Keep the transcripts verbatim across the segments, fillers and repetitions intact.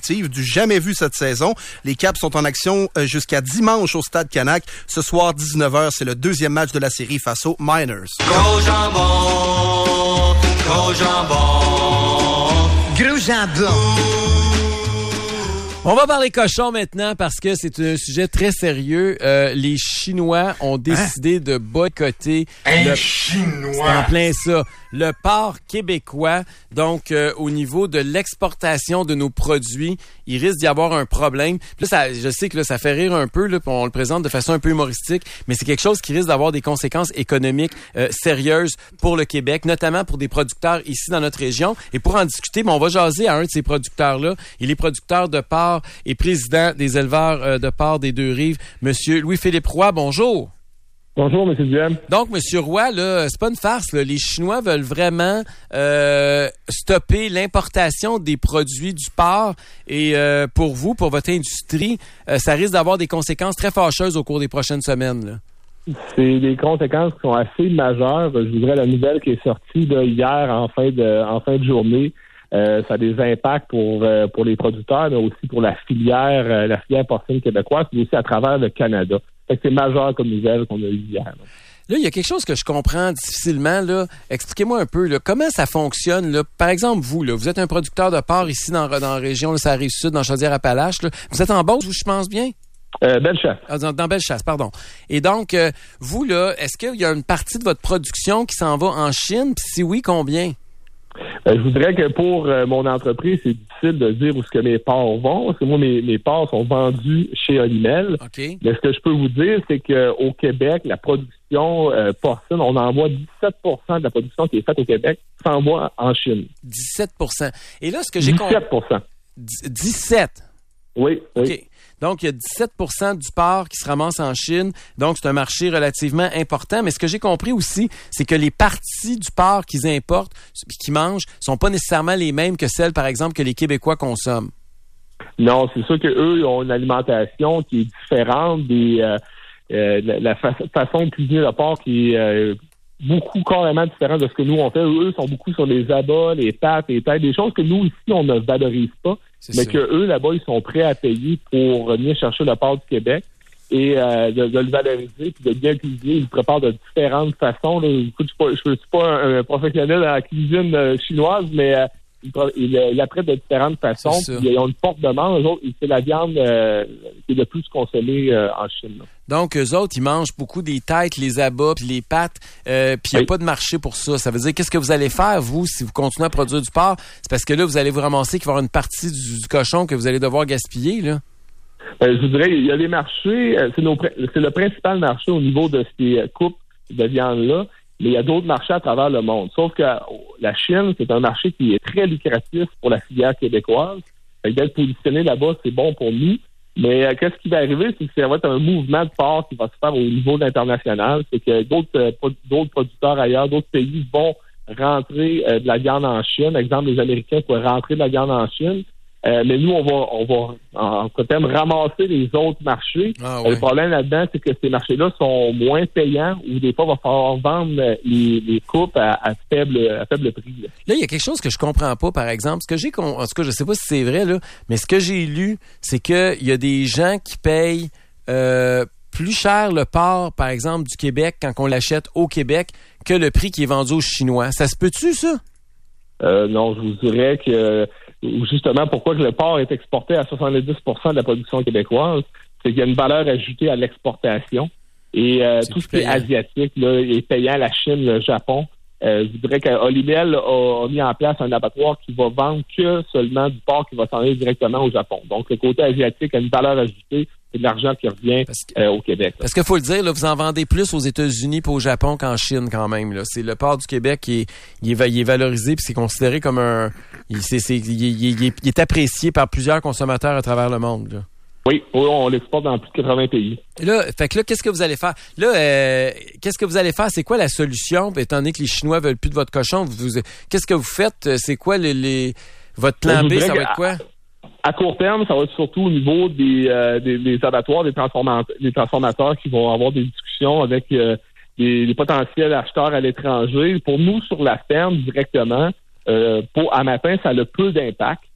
positive, du jamais vu cette saison. Les Caps sont en action euh, jusqu'à dimanche au Stade Canac. Ce soir, dix-neuf heures, c'est le deuxième match de la série face aux Miners. Gros jambon, gros jambon, gros jambon. On va parler cochons maintenant parce que c'est un sujet très sérieux. Euh, les Chinois ont décidé hein? de boycotter un le Chinois. C'est en plein ça. Le porc québécois. Donc, euh, au niveau de l'exportation de nos produits, il risque d'y avoir un problème. Puis là, ça, je sais que là, ça fait rire un peu, là, puis on le présente de façon un peu humoristique, mais c'est quelque chose qui risque d'avoir des conséquences économiques euh, sérieuses pour le Québec, notamment pour des producteurs ici dans notre région. Et pour en discuter, ben, on va jaser à un de ces producteurs-là. Il est producteur de porc et président des éleveurs euh, de porc des Deux-Rives, Monsieur Louis-Philippe Roy. Bonjour. Bonjour, M. Duhem. Donc, M. Roy, là, c'est pas une farce, là. Les Chinois veulent vraiment euh, stopper l'importation des produits du porc. Et euh, pour vous, pour votre industrie, euh, ça risque d'avoir des conséquences très fâcheuses au cours des prochaines semaines, là. C'est des conséquences qui sont assez majeures. Je voudrais la nouvelle qui est sortie là, hier en fin de en fin de journée. Euh, ça a des impacts pour euh, pour les producteurs, mais aussi pour la filière, euh, la filière porcine québécoise, mais aussi à travers le Canada. Fait que c'est majeur comme nouvelle qu'on a eu hier. Là. Là, il y a quelque chose que je comprends difficilement. Là. Expliquez-moi un peu là, comment ça fonctionne. Là. Par exemple, vous, là, vous êtes un producteur de porc ici dans, dans la région, là, ça arrive sud, dans Chaudière-Appalaches. Là. Vous êtes en Beauce, je pense bien? Euh, Bellechasse. Ah, dans, dans Bellechasse, pardon. Et donc, euh, vous, là, est-ce qu'il y a une partie de votre production qui s'en va en Chine? Puis si oui, combien? Euh, je voudrais que pour euh, mon entreprise, c'est difficile de dire où ce que mes porcs vont, parce que moi, mes, mes porcs sont vendus chez Olimel. Okay. Mais ce que je peux vous dire, c'est qu'au Québec, la production euh, porcine, on envoie dix-sept pour cent de la production qui est faite au Québec s'envoie en Chine. dix-sept pour cent. Et là, ce que j'ai compris... dix-sept pour cent. dix-sept? Oui, oui. OK. Donc, il y a dix-sept pour cent du porc qui se ramasse en Chine. Donc, c'est un marché relativement important. Mais ce que j'ai compris aussi, c'est que les parties du porc qu'ils importent et qu'ils mangent sont pas nécessairement les mêmes que celles, par exemple, que les Québécois consomment. Non, c'est sûr qu'eux ont une alimentation qui est différente des euh, euh, la, la fa- façon de cuisiner le porc qui est euh, beaucoup carrément différente de ce que nous on fait. Eux sont beaucoup sur les abats, les pattes, les têtes, des choses que nous ici on ne valorise pas. C'est mais ça. Que eux, là-bas, ils sont prêts à payer pour venir chercher le porc du Québec et euh, de, de le valoriser puis de bien cuisiner. Ils le préparent de différentes façons. Là. Écoute, je ne suis, suis pas un, un professionnel en cuisine euh, chinoise, mais euh, ils il, il la traitent de différentes façons. Puis, ils ont une forte demande. Eux autres, c'est la viande euh, qui est le plus consommée euh, en Chine. Là. Donc, eux autres, ils mangent beaucoup des têtes, les abats, puis les pattes, euh, puis il n'y a oui. pas de marché pour ça. Ça veut dire, qu'est-ce que vous allez faire, vous, si vous continuez à produire du porc? C'est parce que là, vous allez vous ramasser qu'il va y avoir une partie du, du cochon que vous allez devoir gaspiller, là. Euh, je vous dirais, il y a des marchés, euh, c'est, nos, c'est le principal marché au niveau de ces coupes de viande-là, mais il y a d'autres marchés à travers le monde. Sauf que la Chine, c'est un marché qui est très lucratif pour la filière québécoise. Fait que d'être positionné là-bas, c'est bon pour nous. Mais euh, qu'est-ce qui va arriver, c'est que ça va être un mouvement de porc qui va se faire au niveau international. C'est que d'autres, euh, d'autres producteurs ailleurs, d'autres pays vont rentrer euh, de la viande en Chine. Par exemple, les Américains pourraient rentrer de la viande en Chine. Euh, mais nous, on va, on va, en termes, ramasser les autres marchés. Ah, ouais. Le problème là-dedans, c'est que ces marchés-là sont moins payants ou des fois, il va falloir vendre les, les coupes à, à faible, à faible prix. Là. Là, il y a quelque chose que je comprends pas, par exemple. Ce que j'ai, en tout cas, je sais pas si c'est vrai, là, mais ce que j'ai lu, c'est que il y a des gens qui payent, euh, plus cher le porc, par exemple, du Québec quand on l'achète au Québec que le prix qui est vendu aux Chinois. Ça se peut-tu, ça? Euh, non, je vous dirais que justement, pourquoi que le porc est exporté à soixante-dix pour cent de la production québécoise, c'est qu'il y a une valeur ajoutée à l'exportation. Et euh, tout ce qui est asiatique là, est payant, la Chine, le Japon. Euh, je dirais qu'Olimel a, a mis en place un abattoir qui va vendre que seulement du porc qui va s'en aller directement au Japon. Donc, le côté asiatique a une valeur ajoutée. C'est de l'argent qui revient que, euh, au Québec. Là. Parce qu'il faut le dire, là, vous en vendez plus aux États-Unis et au Japon qu'en Chine quand même. Là. C'est le porc du Québec qui est, il est, il est valorisé puis c'est considéré comme un... Il, c'est, c'est, il, il, il, est, il est apprécié par plusieurs consommateurs à travers le monde. Là. Oui, on l'exporte dans plus de quatre-vingts pays. Et là, fait que là, qu'est-ce que vous allez faire? Là, euh, qu'est-ce que vous allez faire? C'est quoi la solution? Étant donné que les Chinois veulent plus de votre cochon, vous, vous, qu'est-ce que vous faites? C'est quoi les, les votre plan B? Ça va être quoi? À court terme, ça va être surtout au niveau des, euh, des, des abattoirs, des, transformat- des transformateurs qui vont avoir des discussions avec euh, des, des potentiels acheteurs à l'étranger. Pour nous, sur la ferme, directement, euh, pour à matin, ça a peu d'impact.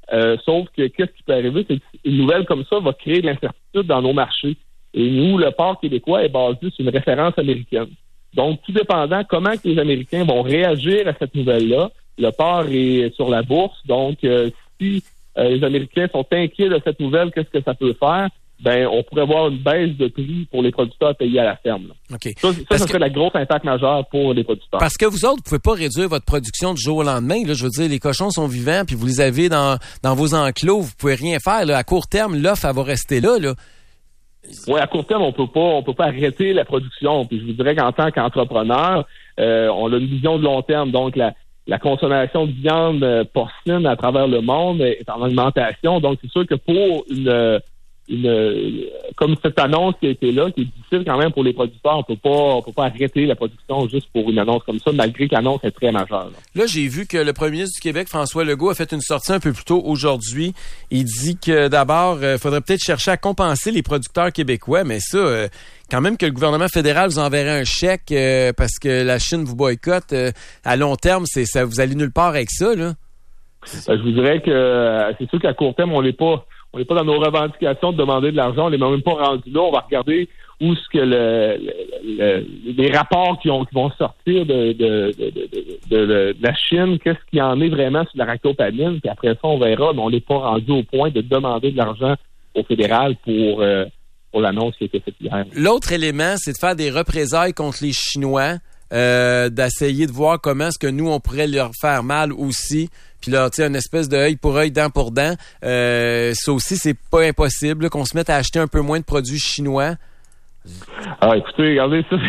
Euh, sauf que qu'est-ce qui peut arriver, c'est qu'une nouvelle comme ça va créer de l'incertitude dans nos marchés. Et nous, le port québécois est basé sur une référence américaine. Donc, tout dépendant comment que les Américains vont réagir à cette nouvelle-là, le port est sur la bourse. Donc, euh, si euh, les Américains sont inquiets de cette nouvelle, qu'est-ce que ça peut faire? Ben, on pourrait voir une baisse de prix pour les producteurs payés à la ferme. Là. Okay. Ça, ça, ça serait que... la grosse impact majeure pour les producteurs. Parce que vous autres, vous pouvez pas réduire votre production du jour au lendemain. Là, je veux dire, les cochons sont vivants, puis vous les avez dans, dans vos enclos, vous pouvez rien faire. Là. À court terme, l'offre, elle va rester là. là. Oui, à court terme, on peut pas, on peut pas arrêter la production. Puis je vous dirais qu'en tant qu'entrepreneur, euh, on a une vision de long terme. Donc, la, la consommation de viande porcine à travers le monde est en augmentation. Donc, c'est sûr que pour une Une, comme cette annonce qui a été là, qui est difficile quand même pour les producteurs, on peut pas, on peut pas arrêter la production juste pour une annonce comme ça, malgré que l'annonce est très majeure. Là, là j'ai vu que le premier ministre du Québec, François Legault, a fait une sortie un peu plus tôt aujourd'hui. Il dit que d'abord, il euh, faudrait peut-être chercher à compenser les producteurs québécois, mais ça, euh, quand même que le gouvernement fédéral vous enverrait un chèque euh, parce que la Chine vous boycotte, euh, à long terme, c'est ça, vous allez nulle part avec ça, là. Ben, je vous dirais que euh, c'est sûr qu'à court terme, on n'est pas On n'est pas dans nos revendications de demander de l'argent, on n'est même pas rendu là. On va regarder où ce que le, le, le, les rapports qui, ont, qui vont sortir de, de, de, de, de, de la Chine, qu'est-ce qu'il y en est vraiment sur la ractopamine, puis après ça, on verra, mais on n'est pas rendu au point de demander de l'argent au fédéral pour, euh, pour l'annonce qui a été faite hier. L'autre élément, c'est de faire des représailles contre les Chinois, euh, d'essayer de voir comment est-ce que nous, on pourrait leur faire mal aussi. Puis là, tu sais, une espèce de œil pour œil, dent pour dent. Euh, ça aussi, c'est pas impossible là, qu'on se mette à acheter un peu moins de produits chinois. Ah, écoutez, regardez ça.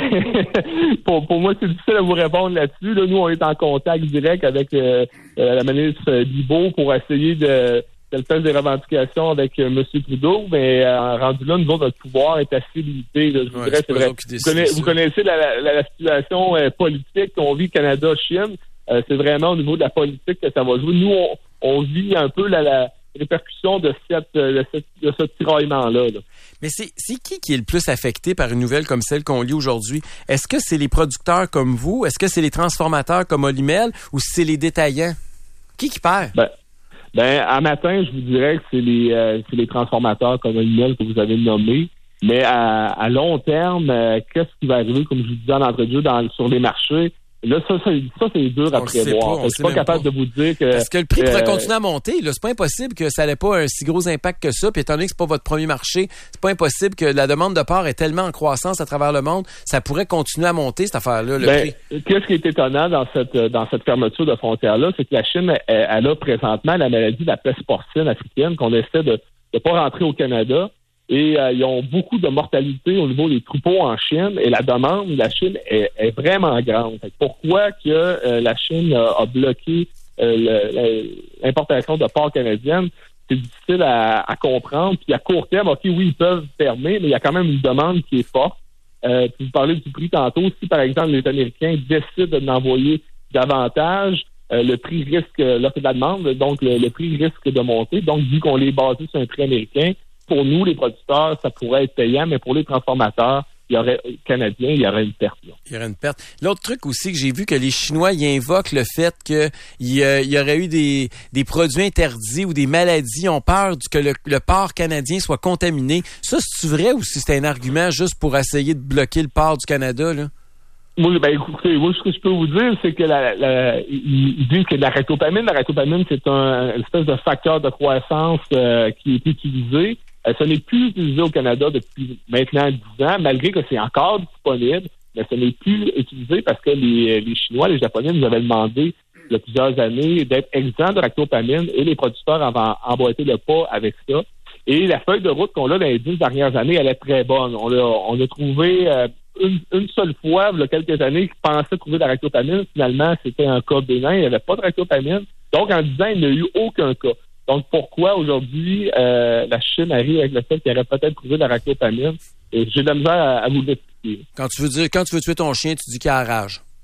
pour, pour moi, c'est difficile à vous répondre là-dessus. Là, nous, on est en contact direct avec euh, euh, la ministre Bibeau pour essayer de, de faire des revendications avec euh, M. Trudeau. Mais euh, rendu là, nous autres, notre pouvoir est assez limité. Là, je vous ouais, dirais, c'est vrai. Vous, connaissez, vous connaissez la, la, la situation euh, politique qu'on vit Canada-Chine. Euh, c'est vraiment au niveau de la politique que ça va jouer. Nous, on, on vit un peu la, la répercussion de, cette, de, cette, de ce tiraillement-là. Là. Mais c'est, c'est qui qui est le plus affecté par une nouvelle comme celle qu'on lit aujourd'hui? Est-ce que c'est les producteurs comme vous? Est-ce que c'est les transformateurs comme Olimel? Ou c'est les détaillants? Qui qui perd? Ben, ben à matin, je vous dirais que c'est les, euh, c'est les transformateurs comme Olimel que vous avez nommés. Mais à, à long terme, euh, qu'est-ce qui va arriver, comme je vous disais en entrevue, dans, sur les marchés? Là, ça, ça, ça c'est dur à prévoir. Je suis pas capable pas. de vous dire que... Parce que le prix euh, pourrait continuer à monter. Là. C'est pas impossible que ça n'ait pas un si gros impact que ça. Puis étant donné que c'est pas votre premier marché, c'est pas impossible que la demande de porc est tellement en croissance à travers le monde, ça pourrait continuer à monter, cette affaire-là, le ben, prix. Qu'est-ce qui est étonnant dans cette dans cette fermeture de frontière-là, c'est que la Chine, elle, elle a présentement la maladie de la peste porcine africaine qu'on essaie de ne pas rentrer au Canada. Et euh, ils ont beaucoup de mortalité au niveau des troupeaux en Chine. Et la demande de la Chine est, est vraiment grande. Fait que pourquoi que euh, la Chine a, a bloqué euh, le, l'importation de porc canadienne? C'est difficile à, à comprendre. Puis à court terme, OK, oui, ils peuvent fermer, mais il y a quand même une demande qui est forte. Euh, puis vous parlez du prix tantôt. Si, par exemple, les Américains décident d'envoyer davantage, euh, le prix risque, l'offre de la demande, donc le, le prix risque de monter. Donc, vu qu'on est basé sur un prix américain, pour nous, les producteurs, ça pourrait être payant, mais pour les transformateurs, il y aurait canadiens, il y aurait une perte. Là. Il y aurait une perte. L'autre truc aussi que j'ai vu, que les Chinois y invoquent le fait qu'il y, euh, y aurait eu des, des produits interdits ou des maladies. Ils ont peur que le, le porc canadien soit contaminé. Ça, c'est vrai ou si c'est un argument juste pour essayer de bloquer le porc du Canada, là? Moi, ben, écoutez, moi, ce que je peux vous dire, c'est que la, la, ils disent que la ractopamine, la ractopamine, c'est un une espèce de facteur de croissance euh, qui est utilisé. Euh, ce n'est plus utilisé au Canada depuis maintenant dix ans, malgré que c'est encore disponible, mais ce n'est plus utilisé parce que les, les Chinois, les Japonais nous avaient demandé il y a plusieurs années d'être exempts de ractopamine et les producteurs avaient emboîté le pas avec ça. Et la feuille de route qu'on a dans les dix dernières années, elle est très bonne. On a, on a trouvé euh, une, une seule fois, il y a quelques années, qui pensait trouver de la ractopamine. Finalement, c'était un cas bénin, il n'y avait pas de ractopamine. Donc, en dix ans, il n'y a eu aucun cas. Donc, pourquoi aujourd'hui euh, la Chine arrive avec le fait qu'il aurait peut-être trouvé de la ractopamine? Et j'ai de la misère à, à vous l'expliquer. Quand tu veux dire, quand tu veux tuer ton chien, tu dis qu'il a la rage.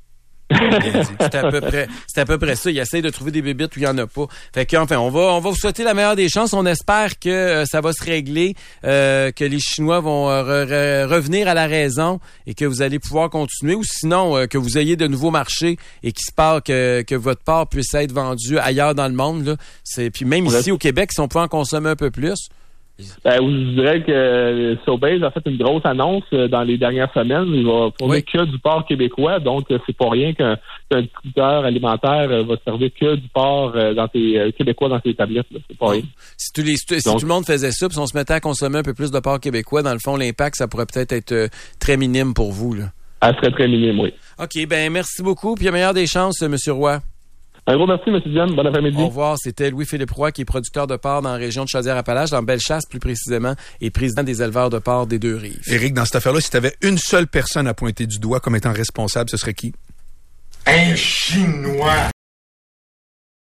C'est à peu près, c'est à peu près ça. Il essaie de trouver des bébites où il y en a pas. Fait que, enfin, on va, on va vous souhaiter la meilleure des chances. On espère que euh, ça va se régler, euh, que les Chinois vont euh, re- re- revenir à la raison et que vous allez pouvoir continuer, ou sinon euh, que vous ayez de nouveaux marchés et qu'il se passe que, que votre porc puisse être vendu ailleurs dans le monde. Là. C'est, puis même Ouais. ici au Québec, si on peut en consommer un peu plus. Ben, je dirais que Sobeys a fait une grosse annonce euh, dans les dernières semaines. Il va fournir Oui. que du porc québécois, donc euh, c'est pas rien qu'un, qu'un distributeur alimentaire euh, va servir que du porc euh, dans tes euh, québécois dans tes tablettes. Là. C'est pas rien. Si, tous les, si Donc- tout le monde faisait ça, puis si on se mettait à consommer un peu plus de porc québécois, dans le fond, l'impact, ça pourrait peut-être être euh, très minime pour vous. Là. Elle serait très minime, oui. OK, ben merci beaucoup, puis la meilleure des chances, M. Roy. Un gros merci, M. Diane. Bon après-midi. Au revoir, c'était Louis-Philippe Roy, qui est producteur de porc dans la région de Chaudière-Appalaches, dans Bellechasse plus précisément, et président des éleveurs de porc des Deux-Rives. Éric, dans cette affaire-là, si tu avais une seule personne à pointer du doigt comme étant responsable, ce serait qui? Un Chinois!